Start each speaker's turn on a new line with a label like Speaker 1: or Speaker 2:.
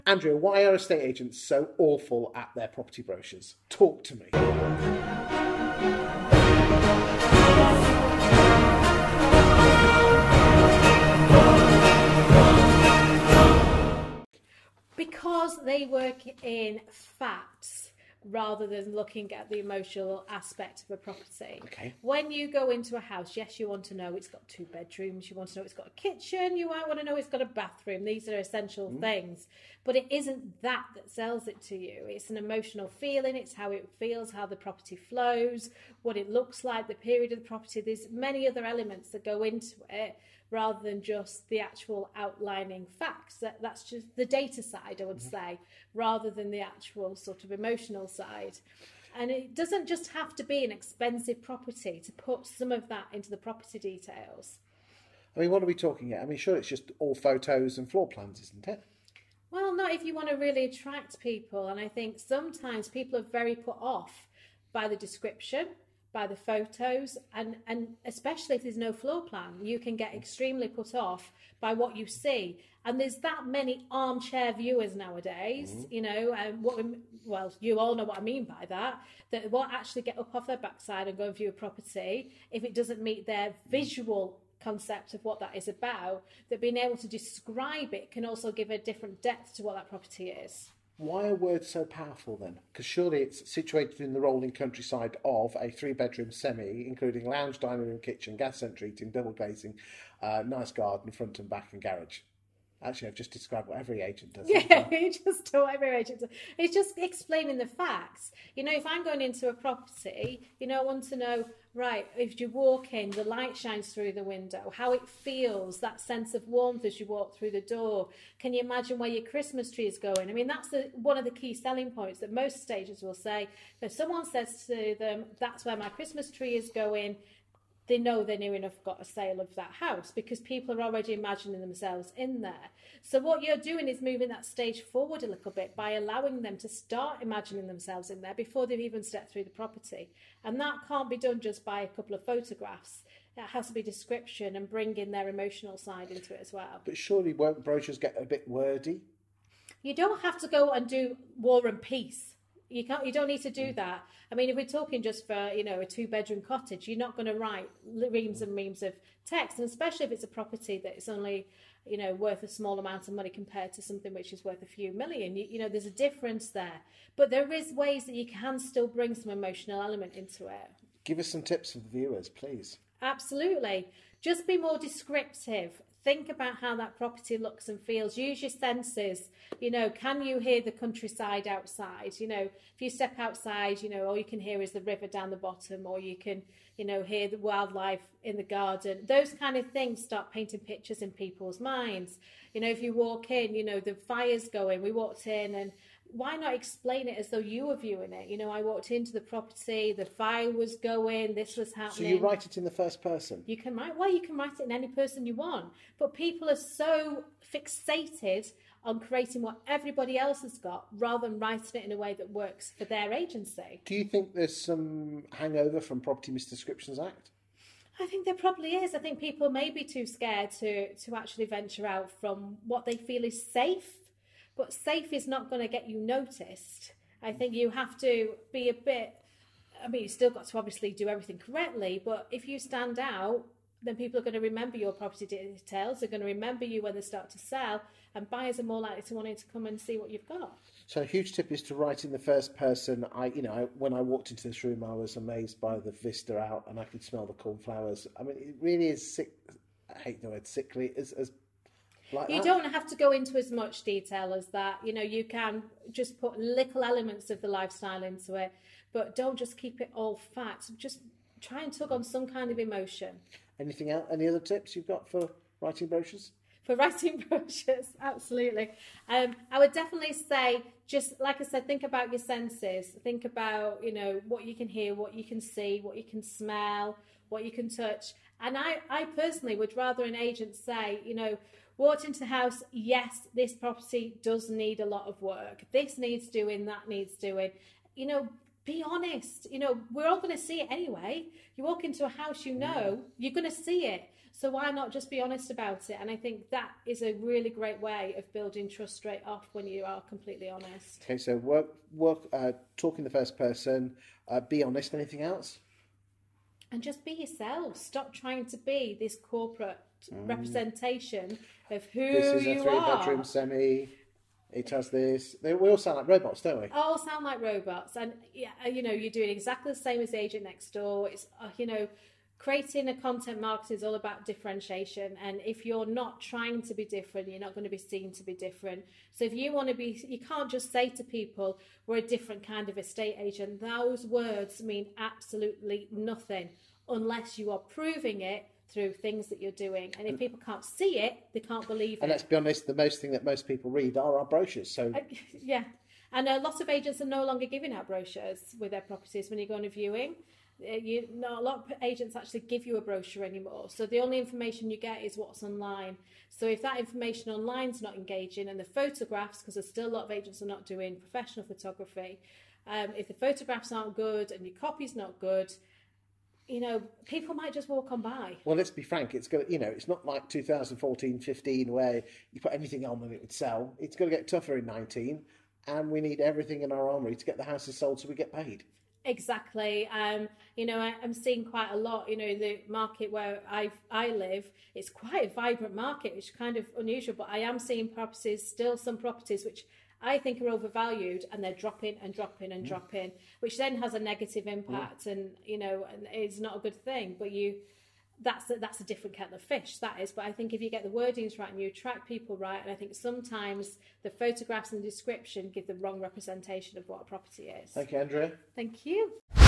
Speaker 1: Andrea, why are estate agents so awful at their property brochures? Talk to me.
Speaker 2: Because they work in facts rather than looking at the emotional aspect of a property.
Speaker 1: Okay.
Speaker 2: When you go into a house, yes, you want to know it's got 2 bedrooms, you want to know it's got a kitchen, you might want to know it's got a bathroom. These are essential things. But it isn't that sells it to you. It's an emotional feeling, it's how it feels, how the property flows, what it looks like, the period of the property. There's many other elements that go into it rather than just the actual outlining facts. That's just the data side, I would say, rather than the actual sort of emotional side. And it doesn't just have to be an expensive property to put some of that into the property details.
Speaker 1: I mean, what are we talking here? I mean, sure, it's just all photos and floor plans, isn't it?
Speaker 2: Well, not if you want to really attract people. And I think sometimes people are very put off by the description, by the photos, and especially if there's no floor plan, you can get extremely put off by what you see. And there's that many armchair viewers nowadays, you know, well, you all know what I mean by that won't actually get up off their backside and go and view a property if it doesn't meet their visual concept of what that is about, that being able to describe it can also give a different depth to what that property is.
Speaker 1: Why are words so powerful then? Because surely it's situated in the rolling countryside of a 3-bedroom semi, including lounge, dining room, kitchen, gas central heating, double glazing, nice garden, front and back and garage. Actually, I've just described what every agent does.
Speaker 2: Yeah, you just do what every agent does. It's just explaining the facts. You know, if I'm going into a property, you know, I want to know, right, if you walk in, the light shines through the window, how it feels, that sense of warmth as you walk through the door. Can you imagine where your Christmas tree is going? I mean, that's one of the key selling points that most stagers will say. If someone says to them, that's where my Christmas tree is going, they know they're near enough got a sale of that house because people are already imagining themselves in there. So what you're doing is moving that stage forward a little bit by allowing them to start imagining themselves in there before they've even stepped through the property. And that can't be done just by a couple of photographs. It has to be description and bring in their emotional side into it as well.
Speaker 1: But surely won't brochures get a bit wordy?
Speaker 2: You don't have to go and do War and Peace. You don't need to do that. I mean, if we're talking just for, you know, a 2-bedroom cottage, you're not going to write reams and reams of text, and especially if it's a property that is only, you know, worth a small amount of money compared to something which is worth a few million. You know, there's a difference there. But there is ways that you can still bring some emotional element into it.
Speaker 1: Give us some tips for the viewers, please.
Speaker 2: Absolutely. Just be more descriptive. Think about how that property looks and feels. Use your senses. You know, can you hear the countryside outside? You know, if you step outside, you know, all you can hear is the river down the bottom, or you can, you know, hear the wildlife in the garden. Those kind of things start painting pictures in people's minds. You know, if you walk in, you know, the fire's going. We walked in, and why not explain it as though you were viewing it? You know, I walked into the property, the fire was going, this was happening.
Speaker 1: So you write it in the first person?
Speaker 2: You can write it in any person you want. But people are so fixated on creating what everybody else has got rather than writing it in a way that works for their agency.
Speaker 1: Do you think there's some hangover from Property Misdescriptions Act?
Speaker 2: I think there probably is. I think people may be too scared to actually venture out from what they feel is safe. But safe is not going to get you noticed. I think you have to be a bit, I mean, you've still got to obviously do everything correctly, but if you stand out, then people are going to remember your property details, they're going to remember you when they start to sell, and buyers are more likely to wanting to come and see what you've got.
Speaker 1: So a huge tip is to write in the first person. When I walked into this room, I was amazed by the vista out, and I could smell the cornflowers. I mean, it really is sick. I hate the word sickly, as like
Speaker 2: you
Speaker 1: that.
Speaker 2: don't have to go into as much detail as that. You know, you can just put little elements of the lifestyle into it, but don't just keep it all facts. Just try and tug on some kind of emotion.
Speaker 1: Anything else? Any other tips you've got for writing brochures?
Speaker 2: For writing brochures, absolutely. I would definitely say, just like I said, think about your senses. Think about, you know, what you can hear, what you can see, what you can smell, what you can touch. And I personally would rather an agent say, you know, walked into the house, yes, this property does need a lot of work. This needs doing, that needs doing. You know, be honest. You know, we're all going to see it anyway. You walk into a house, you know, you're going to see it. So why not just be honest about it? And I think that is a really great way of building trust straight off when you are completely honest.
Speaker 1: Okay, so talk in the first person, be honest. Anything else?
Speaker 2: And just be yourself. Stop trying to be this corporate representation of who you are.
Speaker 1: This is a 3-bedroom semi. It has this. We all sound like robots, don't we?
Speaker 2: All sound like robots. And, you're doing exactly the same as the agent next door. It's, creating a content marketing is all about differentiation. And if you're not trying to be different, you're not going to be seen to be different. So if you want to be, you can't just say to people, we're a different kind of estate agent. Those words mean absolutely nothing unless you are proving it through things that you're doing. And if people can't see it, they can't believe it.
Speaker 1: And let's be honest, the most thing that most people read are our brochures. So
Speaker 2: yeah. And a lot of agents are no longer giving out brochures with their properties when you go on a viewing. A lot of agents actually give you a brochure anymore. So the only information you get is what's online. So if that information online is not engaging, and the photographs, because there's still a lot of agents who are not doing professional photography, if the photographs aren't good and your copy's not good, people might just walk on by.
Speaker 1: Well, let's be frank. It's got, it's not like 2014-15 where you put anything on and it would sell. It's going to get tougher in 19, and we need everything in our armoury to get the houses sold so we get paid.
Speaker 2: Exactly. I'm seeing quite a lot, the market where I live, it's quite a vibrant market, which is kind of unusual, but I am seeing some properties which I think are overvalued, and they're dropping and dropping and dropping, which then has a negative impact and it's not a good thing. But that's a different kettle of fish, that is. But I think if you get the wordings right and you attract people right, and I think sometimes the photographs and the description give the wrong representation of what a property is.
Speaker 1: Thank you, Andrea.
Speaker 2: Thank you.